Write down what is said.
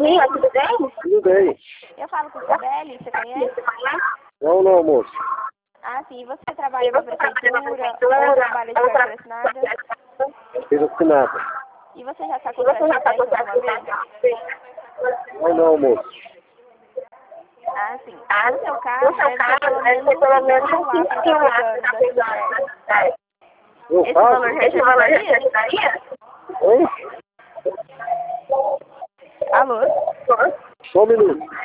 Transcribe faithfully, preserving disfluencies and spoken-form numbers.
dia, tudo bem? Tudo bem. Eu falo com o Sibeli, você conhece? Não, não, moço. Ah, sim. Você trabalha na prefeitura ou trabalha de carteira assinada? Carteira assinada. E você já está com o teste alguma vez? Não, não, moço. Ah, sim. No seu caso, deve ter pelo menos um cinquinho lá para estar pegando da cidade. Eu Esse faço? valor já te ajudaria? Oi? Alô? Só um minuto.